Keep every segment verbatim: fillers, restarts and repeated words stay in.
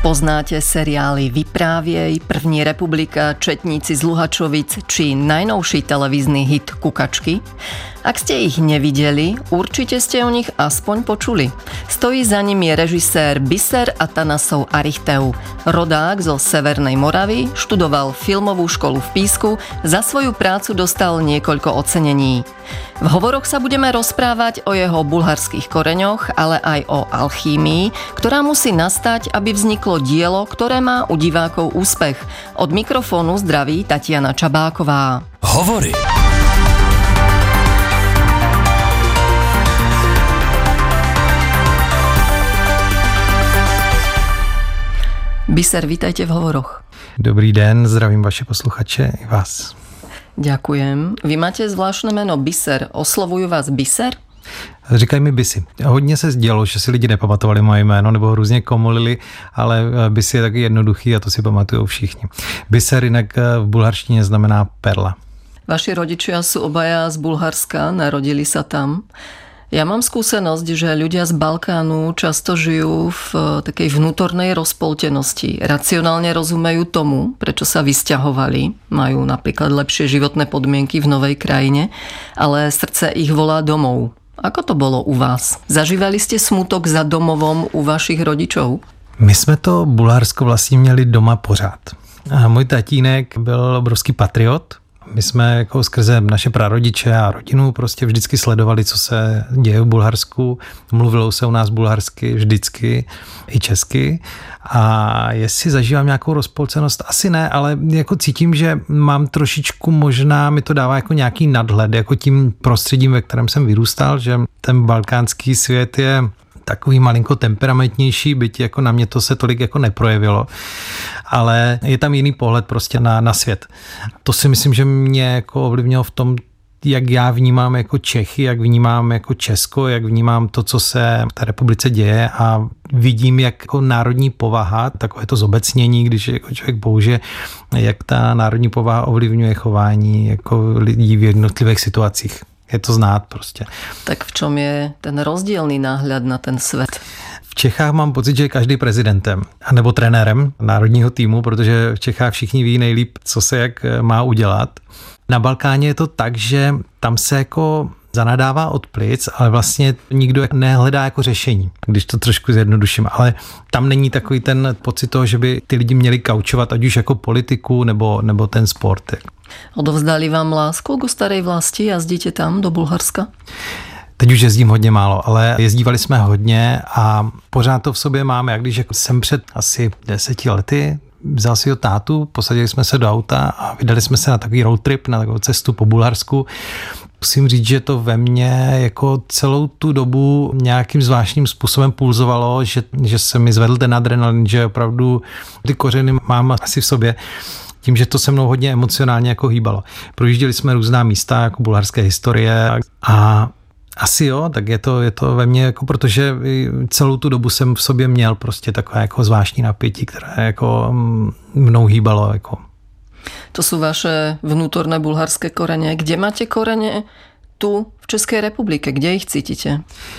Poznáte seriály Vyprávěj, První republika, Četníci z Luhačovic či najnovší televízny hit Kukačky? Ak ste ich nevideli, určite ste o nich aspoň počuli. Stojí za nimi režisér Biser Atanasov Arichteu. Rodák zo Severnej Moravy, študoval filmovú školu v Písku, za svoju prácu dostal niekoľko ocenení. V hovoroch sa budeme rozprávať o jeho bulharských koreňoch, ale aj o alchýmii, ktorá musí nastať, aby vzniklo dielo, ktoré má u divákov úspech. Od mikrofónu zdraví Tatiana Čabáková. Hovory. Biser, vítajte v hovoroch. Dobrý den, zdravím vaše posluchače i vás. Ďakujem. Vy máte zvláštne meno Biser. Oslovujú vás Biser? Říkají mi Bisi. Hodně se dělo, že si lidi nepamatovali moje jméno nebo ho různě komolili, ale Bisi je taky jednoduchý a to si pamatujou všichni. Biser jinak v bulharštině znamená perla. Vaši rodičia sú obaja z Bulharska, narodili sa tam. Ja mám skúsenosť, že ľudia z Balkánu často žijú v takej vnútornej rozpoltenosti. Racionálne rozumejú tomu, prečo sa vysťahovali. Majú napríklad lepšie životné podmienky v novej krajine, ale srdce ich volá domov. Ako to bolo u vás? Zažívali ste smutok za domovom u vašich rodičov? My jsme to Bulharsko vlastně měli doma pořád. A můj tatínek byl obrovský patriot. My jsme jako skrze naše prarodiče a rodinu prostě vždycky sledovali, co se děje v Bulharsku. Mluvilo se u nás bulharsky vždycky i česky. A jestli zažívám nějakou rozpolcenost, asi ne, ale jako cítím, že mám trošičku, možná mi to dává jako nějaký nadhled, jako tím prostředím, ve kterém jsem vyrůstal, že ten balkánský svět je takový malinko temperamentnější, byť jako na mě to se tolik jako neprojevilo, ale je tam jiný pohled prostě na, na svět. To si myslím, že mě jako ovlivnilo v tom, jak já vnímám jako Čechy, jak vnímám jako Česko, jak vnímám to, co se v té republice děje a vidím, jak jako národní povaha, takové to zobecnění, když jako člověk použije, jak ta národní povaha ovlivňuje chování jako lidí v jednotlivých situacích. Je to znát prostě. Tak v čom je ten rozdílný náhled na ten svět? V Čechách mám pocit, že je každý prezidentem nebo trenérem národního týmu, protože v Čechách všichni ví nejlíp, co se jak má udělat. Na Balkáně je to tak, že tam se jako zanadává od plic, ale vlastně nikdo nehledá jako řešení, když to trošku zjednoduším. Ale tam není takový ten pocit toho, že by ty lidi měli kaučovat, ať už jako politiku nebo, nebo ten sport. Odovzdali vám lásku k starej vlasti? Jazdíte tam do Bulharska? Teď už jezdím hodně málo, ale jezdívali jsme hodně a pořád to v sobě máme. Jak když jako jsem před asi deseti lety vzal si ho tátu, posadili jsme se do auta a vydali jsme se na takový road trip, na takovou cestu po Bulharsku. Musím říct, že to ve mně jako celou tu dobu nějakým zvláštním způsobem pulzovalo, že, že se mi zvedl ten adrenalin, že opravdu ty kořeny mám asi v sobě. Tím, že to se mnou hodně emocionálně jako hýbalo. Projížděli jsme různá místa, jako bulharské historie a asi jo, tak je to, je to ve mně, jako protože celou tu dobu jsem v sobě měl prostě takové jako zvláštní napětí, které jako mnou hýbalo. Jako. To sú vaše vnútorné bulharské korene. Kde máte korene? Tu v České republike. Kde ich cítite?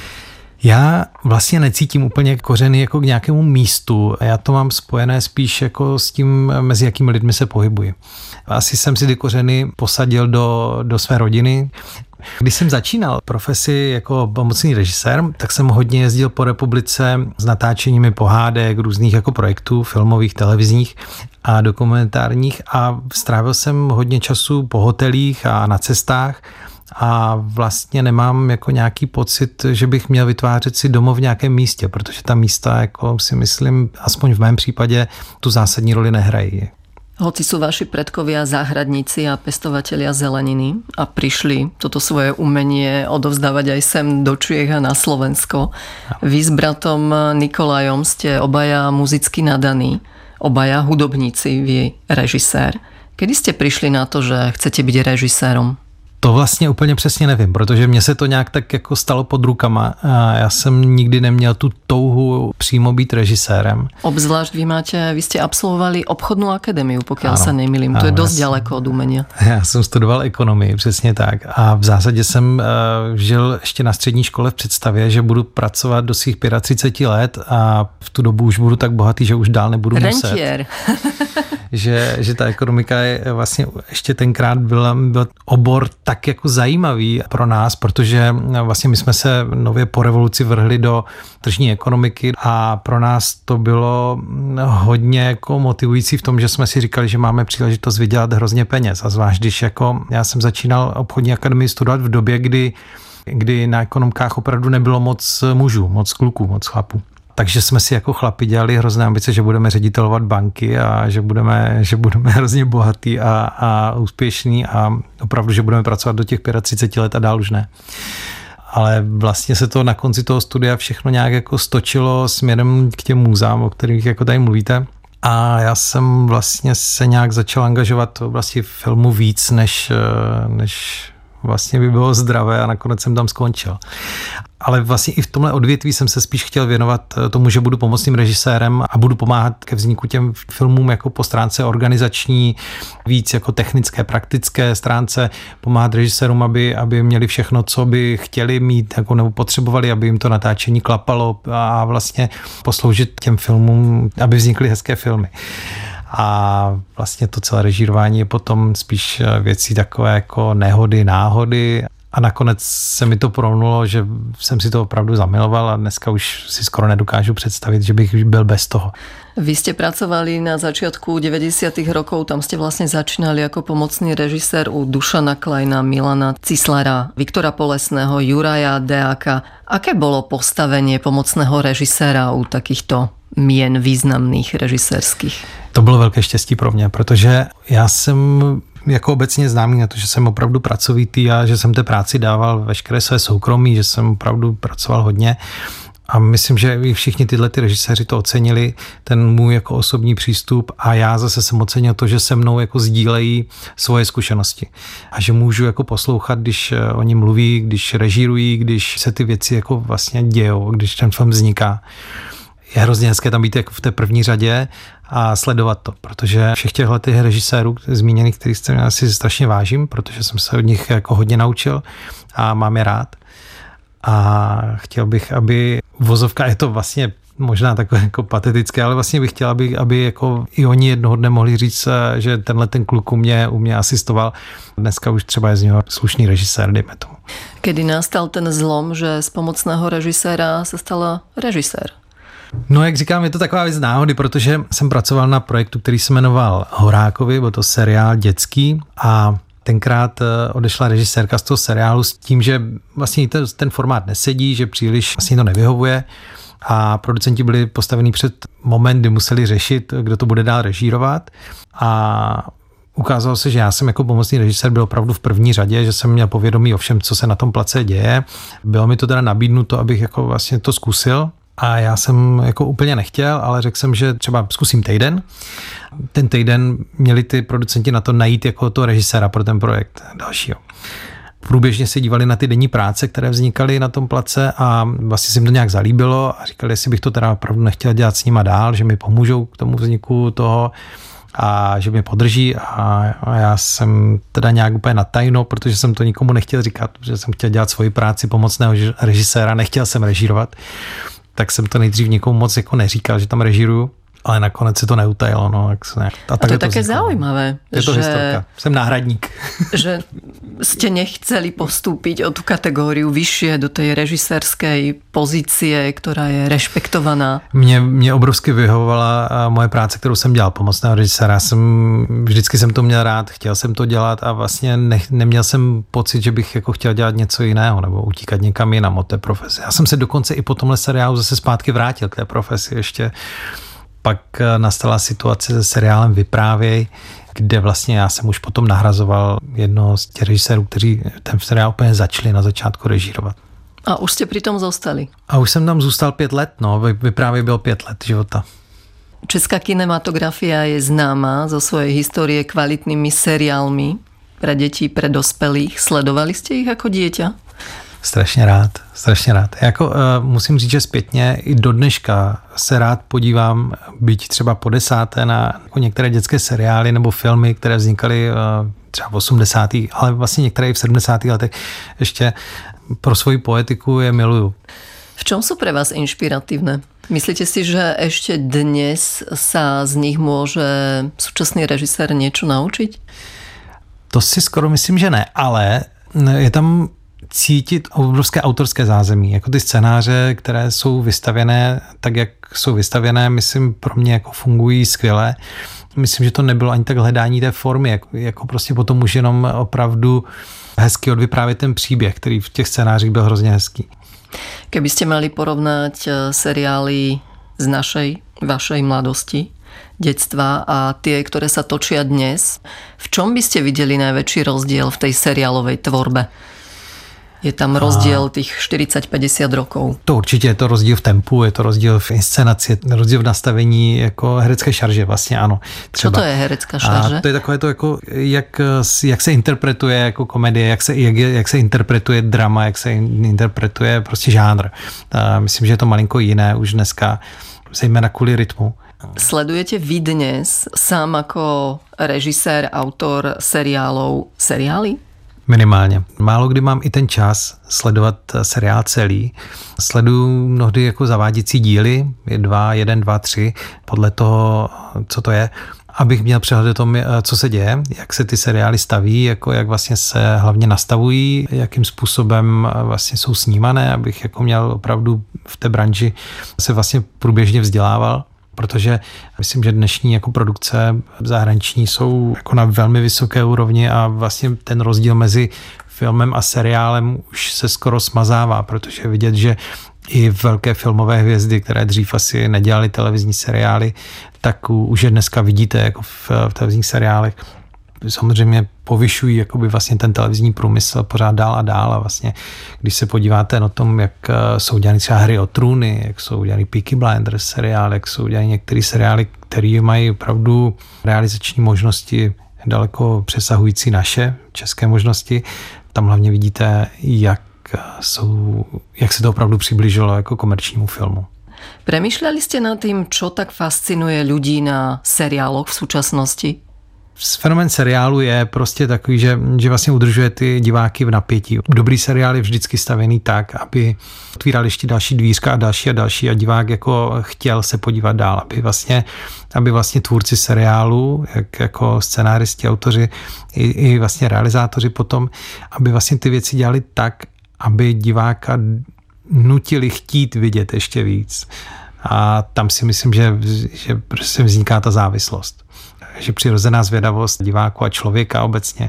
Já vlastně necítím úplně kořeny jako k nějakému místu. Já to mám spojené spíš jako s tím, mezi jakými lidmi se pohybuji. Asi jsem si ty kořeny posadil do, do své rodiny. Když jsem začínal profesi jako pomocný režisér, tak jsem hodně jezdil po republice s natáčeními pohádek, různých jako projektů, filmových, televizních a dokumentárních a strávil jsem hodně času po hotelích a na cestách. A vlastně nemám jako nějaký pocit, že bych měl vytvářet si domov v nějakém místě, protože ta místa, jako si myslím, aspoň v mém případě, tu zásadní roli nehrají. Hoci sú vaši predkovia záhradníci a pestovatelia zeleniny a prišli toto svoje umenie odovzdávať aj sem do Čiech a na Slovensko. Vy s bratom Nikolajom ste obaja muzicky nadaní, obaja hudobníci, vy režisér. Kedy ste prišli na to, že chcete byť režisérom? To vlastně úplně přesně nevím, protože mně se to nějak tak jako stalo pod rukama a já jsem nikdy neměl tu touhu přímo být režisérem. Obzvlášť vy máte, vy jste absolvovali obchodnou akademiu, pokud se nemýlím. To je dost daleko od umění. Já jsem studoval ekonomii, přesně tak. A v zásadě jsem uh, žil ještě na střední škole v představě, že budu pracovat do svých třicet pět let a v tu dobu už budu tak bohatý, že už dál nebudu muset. Rentier. že, že ta ekonomika je vlastně ještě tenkrát byl, byl obor tak jako zajímavý pro nás, protože vlastně my jsme se nově po revoluci vrhli do tržní ekonomiky a pro nás to bylo hodně jako motivující v tom, že jsme si říkali, že máme příležitost vydělat hrozně peněz. A zvlášť, když jako já jsem začínal obchodní akademii studovat v době, kdy, kdy na ekonomkách opravdu nebylo moc mužů, moc kluků, moc chlapů. Takže jsme si jako chlapi dělali hrozné ambice, že budeme ředitelovat banky a že budeme, že budeme hrozně bohatý a, a úspěšný a opravdu, že budeme pracovat do těch třicet pět let a dál už ne. Ale vlastně se to na konci toho studia všechno nějak jako stočilo směrem k těm můzám, o kterých jako tady mluvíte. A já jsem vlastně se nějak začal angažovat v oblasti filmu víc, než, než vlastně by bylo zdravé a nakonec jsem tam skončil. Ale vlastně i v tomhle odvětví jsem se spíš chtěl věnovat tomu, že budu pomocným režisérem a budu pomáhat ke vzniku těm filmům jako po stránce organizační, víc jako technické, praktické stránce, pomáhat režisérům, aby, aby měli všechno, co by chtěli mít jako nebo potřebovali, aby jim to natáčení klapalo a vlastně posloužit těm filmům, aby vznikly hezké filmy. A vlastně to celé režírování je potom spíš věcí takové jako nehody, náhody. A nakonec se mi to promnulo, že jsem si to opravdu zamiloval a dneska už si skoro nedokážu představit, že bych byl bez toho. Vy ste pracovali na začiatku deväťdesiatych rokov, tam ste vlastne začínali ako pomocný režisér u Dušana Kleina, Milana Cislara, Viktora Polesného, Juraja Deáka. Aké bolo postavenie pomocného režiséra u takýchto mien významných režisérských? To bylo velké štěstí pro mě, protože já jsem jako obecně známý na to, že jsem opravdu pracovitý a že jsem té práci dával veškeré své soukromí, že jsem opravdu pracoval hodně. A myslím, že i všichni tyhle ty režiséři to ocenili, ten můj jako osobní přístup a já zase jsem ocenil to, že se mnou jako sdílejí svoje zkušenosti a že můžu jako poslouchat, když oni mluví, když režírují, když se ty věci jako vlastně dějou, když ten film vzniká. Je hrozně hezké tam být jako v té první řadě a sledovat to, protože všech těchto těch režisérů zmíněných, kterých jste mě asi strašně vážím, protože jsem se od nich jako hodně naučil a mám je rád. A chtěl bych, aby vozovka, je to vlastně možná takové jako patetické, ale vlastně bych chtěl, aby, aby jako i oni jednoho dne mohli říct, že tenhle ten kluk u mě, u mě asistoval. Dneska už třeba je z něho slušný režisér, dejme tomu. Kedy nastal ten zlom, že z pomocného režiséra se stala režisér? No, jak říkám, je to taková věc náhody, protože jsem pracoval na projektu, který se jmenoval Horákovi, byl to seriál dětský a tenkrát odešla režisérka z toho seriálu s tím, že vlastně ten formát nesedí, že příliš vlastně to nevyhovuje a producenti byli postavení před moment, kdy museli řešit, kdo to bude dál režírovat a ukázalo se, že já jsem jako pomocný režisér byl opravdu v první řadě, že jsem měl povědomí o všem, co se na tom place děje. Bylo mi to teda nabídnuto, abych jako vlastně to zkusil. A já jsem jako úplně nechtěl, ale řekl jsem, že třeba zkusím týden. Ten týden měli ty producenti na to najít jako toho režiséra pro ten projekt dalšího. Průběžně se dívali na ty denní práce, které vznikaly na tom place a vlastně se jim to nějak zalíbilo a říkali, jestli bych to teda opravdu nechtěl dělat s nima dál, že mi pomůžou k tomu vzniku toho a že mě podrží a, a já jsem teda nějak úplně natajno, protože jsem to nikomu nechtěl říkat, protože jsem chtěl dělat svoji práci pomocného režiséra, nechtěl jsem režírovat. Tak jsem to nejdřív nikomu moc jako neříkal, že tam režíruju, ale nakonec se to neutajilo. No, tak se ne... A, a to je to také vzniklo. Zaujímavé. Je to že... historka. Jsem náhradník. Že ste nechceli postúpiť o tú kategóriu vyššie do tej režisérskej pozície, ktorá je rešpektovaná. Mě, mě obrovsky vyhovovala moje práce, kterou jsem dělal, pomocného režiséra. Jsem, vždycky jsem to měl rád, chtěl jsem to dělat a vlastně ne, neměl jsem pocit, že bych jako chtěl dělat něco jiného nebo utíkat někam jinam od té profese. Já jsem se dokonce i po tomhle seriálu zase zpátky vrátil k té profesi ještě. Pak nastala situace se seriálem Vyprávěj, kde vlastně já jsem už potom nahrazoval jednoho z těch režisérů, kteří ten seriál úplně začali na začátku režírovat. A už jste přitom zostali? A už jsem tam zůstal pět let, no, Vyprávěj byl pět let života. Česká kinematografia je známa zo svojej histórie kvalitnými seriálmi. pre deti, pre dospelých. Sledovali ste ich ako dieťa? Strašně rád, strašně rád. Jako uh, musím říct, že zpětně i do dneška se rád podívám, byť třeba po desáté, na jako některé dětské seriály nebo filmy, které vznikaly uh, třeba v osmdesátých, ale vlastně některé i v sedmdesátých letech. Ještě pro svoji poetiku je miluju. V čom sú pre vás inšpiratívne? Myslíte si, že ešte dnes sa z nich môže súčasný režisér niečo naučiť? To si skoro myslím, že ne, ale je tam cítit obrovské autorské zázemí, jako ty scénáře, které jsou vystavěné tak, jak jsou vystavěné, myslím, pro mě jako fungují skvěle. Myslím, že to nebylo ani tak hledání té formy, jako, jako prostě potom už jenom opravdu hezky odvyprávět ten příběh, který v těch scénářích byl hrozně hezký. Keby ste mali porovnať seriály z našej, vašej mladosti, detstva a tie, ktoré sa točia dnes, v čom by ste videli najväčší rozdiel v tej seriálovej tvorbe? Je tam rozdiel tých štyridsať päťdesiat rokov. To určitě je to rozdíl v tempu, je to rozdíl v inscenaci, rozdíl v nastavení jako herecké šarže, vlastně ano. Třeba. Co to je herecká šarže? A to je takové to, jako, jak, jak se interpretuje jako komedie, jak se, jak, jak se interpretuje drama, jak se interpretuje prostě žánr. A myslím, že je to malinko jiné už dneska, zejména kvůli rytmu. Sledujete vy dnes sám jako režisér, autor seriálov seriály? Minimálně. Málo kdy mám i ten čas sledovat seriál celý. Sleduju mnohdy jako zaváděcí díly, je dva, jeden, dva, tři, podle toho, co to je, abych měl přehled o tom, co se děje, jak se ty seriály staví, jako jak vlastně se hlavně nastavují, jakým způsobem vlastně jsou snímané, abych jako měl opravdu v té branži se vlastně průběžně vzdělával. Protože myslím, že dnešní jako produkce zahraniční jsou jako na velmi vysoké úrovni a vlastně ten rozdíl mezi filmem a seriálem už se skoro smazává, protože je vidět, že i velké filmové hvězdy, které dřív asi nedělaly televizní seriály, tak už je dneska vidíte jako v, v televizních seriálech. Samozřejmě povyšují jakoby vlastně ten televizní průmysl pořád dál a dál a vlastně, když se podíváte na tom, jak jsou dělány třeba Hry o trůny, jak jsou dělány Peaky Blinders seriály, jak jsou dělány některé seriály, které mají opravdu realizační možnosti daleko přesahující naše české možnosti, tam hlavně vidíte, jak, jsou, jak se to opravdu přiblížilo jako komerčnímu filmu. Premýšľali ste nad tým, čo tak fascinuje ľudí na seriáloch v súčasnosti? Fenomén seriálu je prostě takový, že, že vlastně udržuje ty diváky v napětí. Dobrý seriál je vždycky stavěný tak, aby otvíral ještě další dvířka a další a další a divák jako chtěl se podívat dál, aby vlastně, aby vlastně tvůrci seriálu, jak jako scenáristi, autoři i, i vlastně realizátoři potom, aby vlastně ty věci dělali tak, aby diváka nutili chtít vidět ještě víc. A tam si myslím, že, že prostě vzniká ta závislost. Že přirozená zvědavost diváku a člověka obecně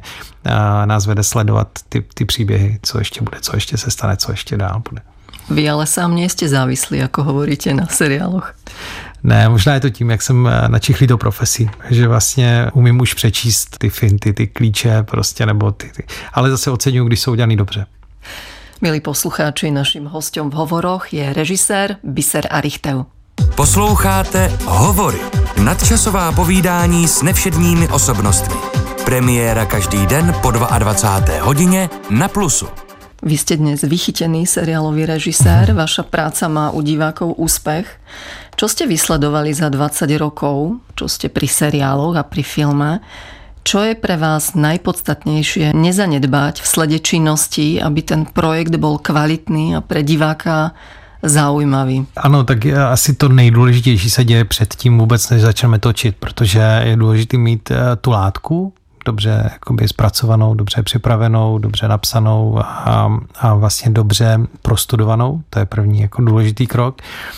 nás vede sledovat ty, ty příběhy, co ještě bude, co ještě se stane, co ještě dál bude. Vy ale sám nie ste závislí, ako hovoríte na seriáloch. Ne, možná je to tím, jak jsem načichlý do profesí, že vlastně umím už přečíst ty finty, ty klíče prostě, nebo ty, ty. Ale zase oceňuju, když jsou dělaný dobře. Milí poslucháči, naším hosťom v Hovoroch je režisér Biser Arichtel. Posloucháte Hovory. Nadčasová povídání s nevšedními osobnostmi. Premiéra každý den po dvadsiatej druhej hodině na Plusu. Vy ste dnes vychytený seriálový režisér, vaša práca má u divákov úspech. Čo ste vysledovali za dvadsať rokov, čo ste pri seriáloch a pri filme? Čo je pre vás najpodstatnejšie nezanedbať v slede činností, aby ten projekt bol kvalitný a pre diváka zaujímavý? Ano, tak asi to nejdůležitější se děje předtím vůbec, než začneme točit, protože je důležité mít tu látku dobře jakoby zpracovanou, dobře připravenou, dobře napsanou a, a vlastně dobře prostudovanou. To je první jako důležitý krok.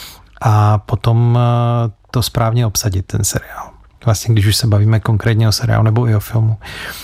A potom to správně obsadit, ten seriál. Vlastně, když už se bavíme konkrétně o seriálu nebo i o filmu.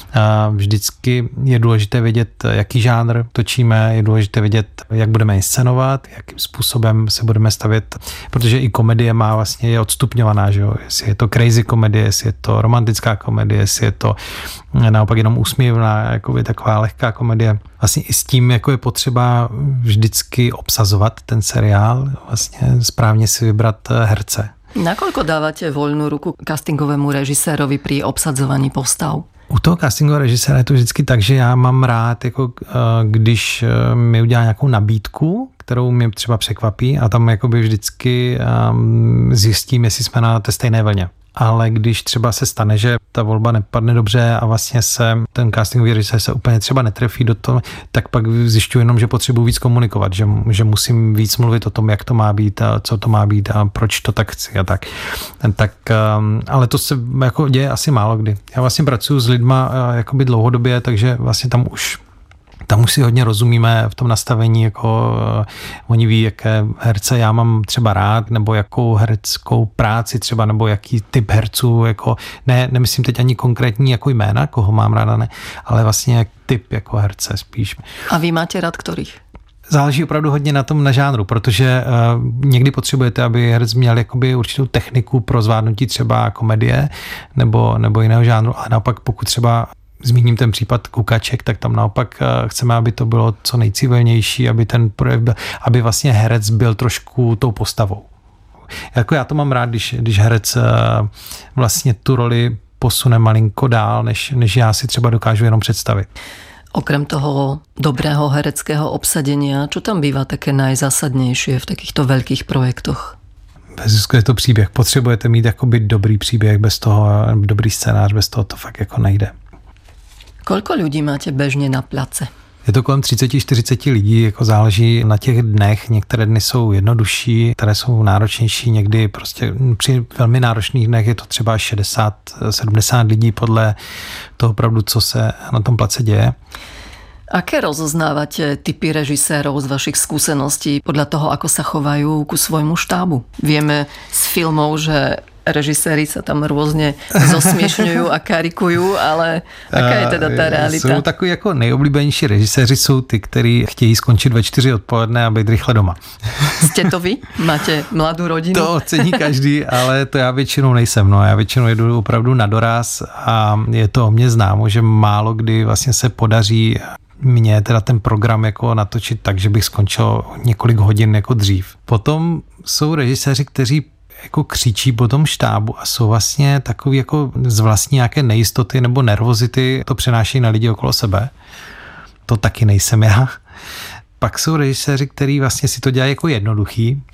Vždycky je důležité vědět, jaký žánr točíme, je důležité vědět, jak budeme inscenovat, jakým způsobem se budeme stavět, protože i komedie má vlastně, je odstupňovaná, že jo? Jestli je to crazy komedie, jestli je to romantická komedie, jestli je to naopak jenom úsměvná, jakoby taková lehká komedie. Vlastně i s tím, jako je potřeba vždycky obsazovat ten seriál, vlastně správně si vybrat herce. Nakoľko dávate voľnú ruku castingovému režisérovi pri obsadzovaní postav? U toho castingového režiséra je to vždycky tak, že já mám rád, jako, když mi udělá nějakou nabídku, kterou mě třeba překvapí a tam jakoby vždycky zjistím, jestli jsme na té stejné vlně. Ale když třeba se stane, že ta volba nepadne dobře a vlastně se ten castingový režisér se úplně třeba netrefí do toho, tak pak zjišťuji jenom, že potřebuji víc komunikovat, že, že musím víc mluvit o tom, jak to má být a co to má být a proč to tak chci a tak. tak ale to se jako děje asi málo kdy. Já vlastně pracuji s lidma jakoby dlouhodobě, takže vlastně tam už Tam už si hodně rozumíme v tom nastavení, jako uh, oni ví, jaké herce já mám třeba rád, nebo jakou hereckou práci třeba, nebo jaký typ herců, jako ne, nemyslím teď ani konkrétní jako jména, koho mám ráda, ne, ale vlastně jak typ jako herce spíš. A vy máte rád kterých? Záleží opravdu hodně na tom, na žánru, protože uh, někdy potřebujete, aby herec měl jakoby určitou techniku pro zvládnutí třeba komedie nebo, nebo jiného žánru, ale naopak pokud třeba zmíním ten případ Kukaček, tak tam naopak chceme, aby to bylo co nejcivilnější, aby ten projev byl, aby vlastně herec byl trošku tou postavou. Jako já to mám rád, když, když herec vlastně tu roli posune malinko dál, než, než já si třeba dokážu jenom představit. Okrem toho dobrého hereckého obsadenia, čo tam bývá také najzásadnější v takýchto velkých projektoch? Bezúzku je to příběh. Potřebujete mít jakoby dobrý příběh, bez toho dobrý scénář, bez toho to fakt jako nejde. Koľko ľudí máte bežne na place? Je to kolem třicet čtyřicet lidí, jako záleží na těch dnech. Některé dny jsou jednodušší, které jsou náročnější, někdy prostě při velmi náročných dnech je to třeba šedesát sedmdesát lidí podle toho opravdu, co se na tom place děje. Aké rozoznávate typy režisérov z vašich skúseností podľa toho, ako sa chovajú ku svojmu štábu? Vieme z filmov, že režiséri sa tam rôzne zosmiešňujú a karikujú, ale aká je teda tá realita? Jsou takový jako nejoblíbenější režiséři jsou ty, kteří chtějí skončit ve čtyři odpoledne a být rychle doma. Jste to vy? Máte mladou rodinu? To ocení každý, ale to já většinou nejsem. No. Já většinou jedu opravdu na doraz a je to o mě známo, že málo kdy vlastně se podaří mě teda ten program jako natočit tak, že bych skončil několik hodin jako dřív. Potom jsou režiséři, kteří jako křičí po tom štábu a jsou vlastně takový jako z vlastní nějaké nejistoty nebo nervozity, to přenáší na lidi okolo sebe. To taky nejsem já. Pak jsou režiséři, kteří vlastně si to dělají jako jednoduchý.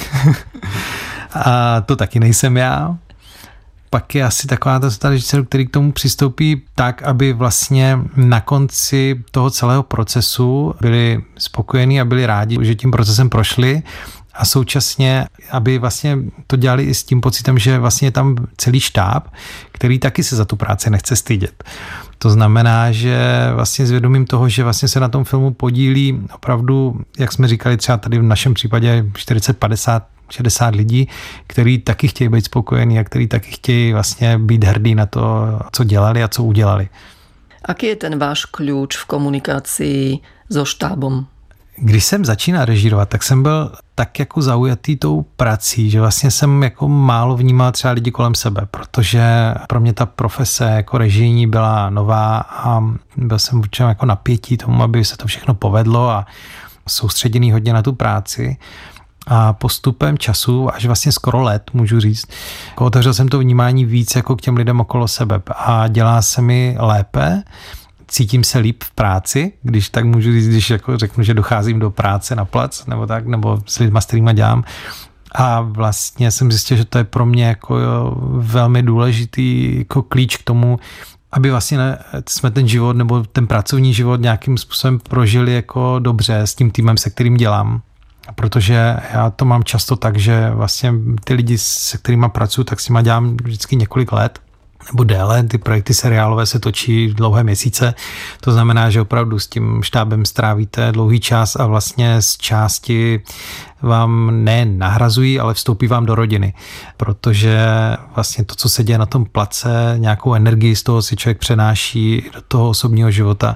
A to taky nejsem já. Pak je asi taková ta režisérů, který k tomu přistoupí tak, aby vlastně na konci toho celého procesu byli spokojení a byli rádi, že tím procesem prošli a současně, aby vlastně to dělali i s tím pocitem, že vlastně je tam celý štáb, který taky se za tu práci nechce stydět. To znamená, že vlastně s vědomím toho, že vlastně se na tom filmu podílí opravdu, jak jsme říkali třeba tady v našem případě čtyřicet, padesát, šedesát lidí, kteří taky chtějí být spokojení a kteří taky chtějí vlastně být hrdí na to, co dělali a co udělali. Aký je ten váš kľúč v komunikácii so štábom? Když jsem začínal režírovat, tak jsem byl tak jako zaujatý tou prací, že vlastně jsem jako málo vnímal třeba lidi kolem sebe, protože pro mě ta profese jako režijní byla nová a byl jsem určitě jako napětí tomu, aby se to všechno povedlo a soustředěný hodně na tu práci. A postupem času, až vlastně skoro let, můžu říct, jako otevřel jsem to vnímání víc jako k těm lidem okolo sebe a dělá se mi lépe, cítím se líp v práci, když tak můžu říct, když jako řeknu, že docházím do práce na plac, nebo tak, nebo s lidma, s kterýma dělám. A vlastně jsem zjistil, že to je pro mě jako velmi důležitý jako klíč k tomu, aby vlastně jsme ten život nebo ten pracovní život nějakým způsobem prožili jako dobře s tím týmem, se kterým dělám. Protože já to mám často tak, že vlastně ty lidi, se kterými pracuji, tak s nimi dělám vždycky několik let nebo déle. Ty projekty seriálové se točí dlouhé měsíce. To znamená, že opravdu s tím štábem strávíte dlouhý čas a vlastně z části vám ne nahrazují, ale vstoupí vám do rodiny. Protože vlastně to, co se děje na tom place, nějakou energii z toho si člověk přenáší do toho osobního života.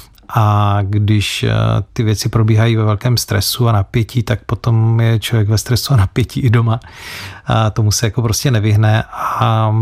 A když ty věci probíhají ve velkém stresu a napětí, tak potom je člověk ve stresu a napětí i doma. A tomu se jako prostě nevyhne. A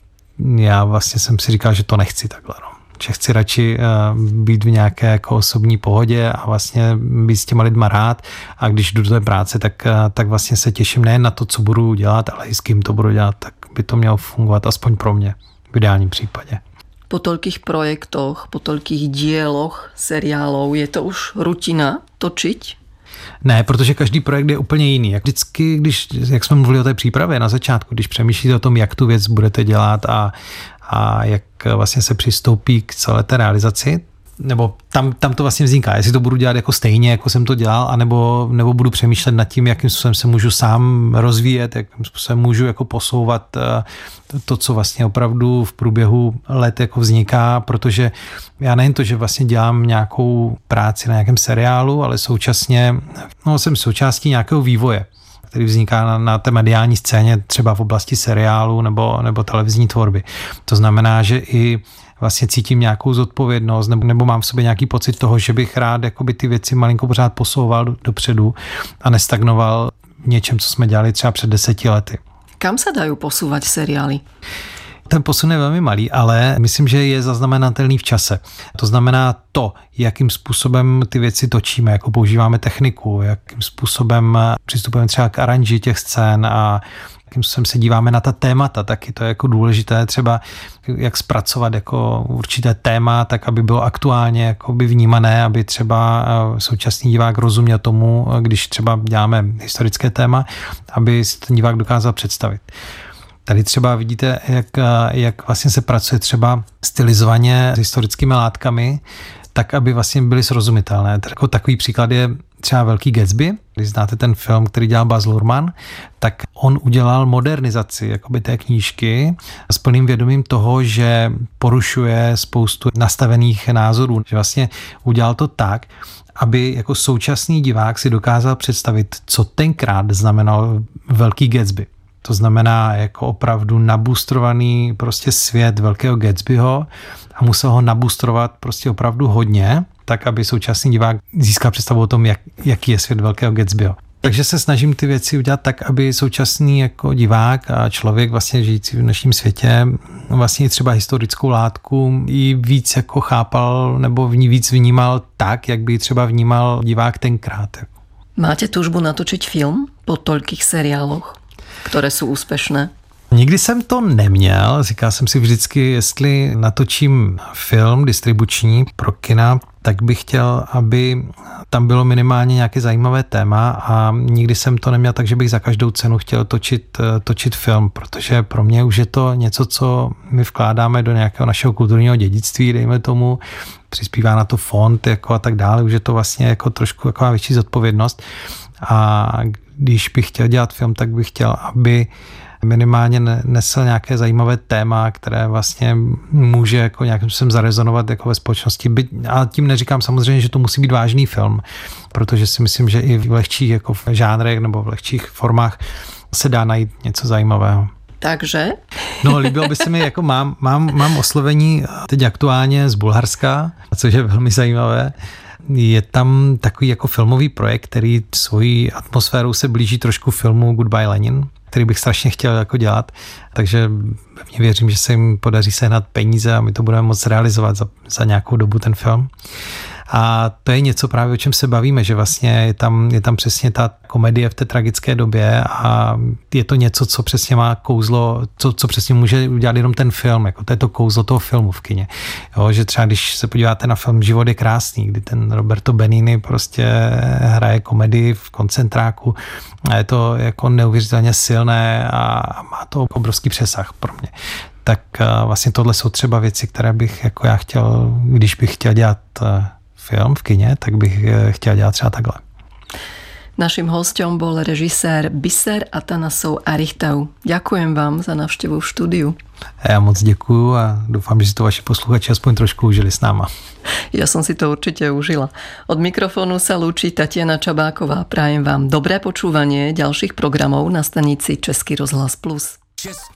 já vlastně jsem si říkal, že to nechci takhle. No. Že chci radši být v nějaké jako osobní pohodě a vlastně být s těma lidma rád. A když jdu do té práce, tak, tak vlastně se těším nejen na to, co budu dělat, ale i s kým to budu dělat. Tak by to mělo fungovat aspoň pro mě v ideálním případě. Po toľkých projektoch, po toľkých dieloch, seriálov, je to už rutina točiť? Ne, protože každý projekt je úplně jiný. Jak vždycky, když, jak jsme mluvili o té přípravě na začátku, když přemýšlíte o tom, jak tu věc budete dělat a, a jak vlastně se přistoupí k celé té realizaci, nebo tam, tam to vlastně vzniká, jestli to budu dělat jako stejně, jako jsem to dělal, anebo, nebo budu přemýšlet nad tím, jakým způsobem se můžu sám rozvíjet, jakým způsobem můžu jako posouvat to, co vlastně opravdu v průběhu let jako vzniká, protože já nejen to, že vlastně dělám nějakou práci na nějakém seriálu, ale současně no, jsem součástí nějakého vývoje, který vzniká na, na té mediální scéně, třeba v oblasti seriálu nebo, nebo televizní tvorby. To znamená, že i vlastně cítím nějakou zodpovědnost nebo, nebo mám v sobě nějaký pocit toho, že bych rád jakoby ty věci malinko pořád posouval do, dopředu a nestagnoval v něčem, co jsme dělali třeba před deseti lety. Kam se dají posouvat seriály? Ten posun je velmi malý, ale myslím, že je zaznamenatelný v čase. To znamená to, jakým způsobem ty věci točíme, jako používáme techniku, jakým způsobem přistupujeme třeba k aranži těch scén a jakým způsobem se díváme na ta témata, taky to je jako důležité třeba, jak zpracovat jako určité téma, tak aby bylo aktuálně jakoby vnímané, aby třeba současný divák rozuměl tomu, když třeba děláme historické téma, aby si ten divák dokázal představit. Tady třeba vidíte, jak, jak vlastně se pracuje třeba stylizovaně s historickými látkami, tak, aby vlastně byly srozumitelné. Jako takový příklad je třeba Velký Gatsby. Když znáte ten film, který dělal Baz Luhrmann, tak on udělal modernizaci jakoby té knížky s plným vědomím toho, že porušuje spoustu nastavených názorů. Že vlastně udělal to tak, aby jako současný divák si dokázal představit, co tenkrát znamenal Velký Gatsby. To znamená jako opravdu naboostrovaný prostě svět Velkého Gatsbyho a musel ho naboostrovat prostě opravdu hodně, tak aby současný divák získal představu o tom, jak, jaký je svět Velkého Gatsbyho. Takže se snažím ty věci udělat tak, aby současný jako divák a člověk vlastně žijící v dnešním světě vlastně třeba historickou látku i víc jako chápal nebo v ní víc vnímal tak, jak by třeba vnímal divák tenkrát. Máte túžbu natočiť film po toľkých seriáloch, které jsou úspěšné? Nikdy jsem to neměl. Říkal jsem si vždycky, jestli natočím film distribuční pro kina, tak bych chtěl, aby tam bylo minimálně nějaké zajímavé téma a nikdy jsem to neměl tak, že bych za každou cenu chtěl točit, točit film, protože pro mě už je to něco, co my vkládáme do nějakého našeho kulturního dědictví, dejme tomu, přispívá na to fond jako a tak dále, už je to vlastně jako trošku taková větší zodpovědnost a když bych chtěl dělat film, tak bych chtěl, aby minimálně nesl nějaké zajímavé téma, které vlastně může jako nějakým způsobem zarezonovat jako ve společnosti. A tím neříkám samozřejmě, že to musí být vážný film, protože si myslím, že i v lehčích jako v žánrech nebo v lehčích formách se dá najít něco zajímavého. Takže? No, líbilo by se mi, jako mám, mám, mám oslovení teď aktuálně z Bulharska, což je velmi zajímavé. Je tam takový jako filmový projekt, který svojí atmosférou se blíží trošku filmu Goodbye Lenin, který bych strašně chtěl jako dělat, takže pevně věřím, že se jim podaří sehnat peníze a my to budeme moct realizovat za, za nějakou dobu ten film. A to je něco právě, o čem se bavíme, že vlastně je tam, je tam přesně ta komedie v té tragické době a je to něco, co přesně má kouzlo, co, co přesně může udělat jenom ten film, jako to je to kouzlo toho filmu v kině. Jo, že třeba když se podíváte na film Život je krásný, kdy ten Roberto Benigni prostě hraje komedii v koncentráku a je to jako neuvěřitelně silné a má to obrovský přesah pro mě. Tak vlastně tohle jsou třeba věci, které bych jako já chtěl, když bych chtěl dělat film v kině, tak bych chtěl dělat třeba takhle. Naším hosťom bol režisér Biser Atanasov Arichtau. Ďakujem vám za návštěvu v studiu. Já moc děkuju a doufám, že si to vaši posluchači aspoň trošku užili s náma. Ja som si to určite užila. Od mikrofónu sa lúči Tatiana Čabáková. Prajem vám dobré počúvanie ďalších programov na stanici Český rozhlas Plus.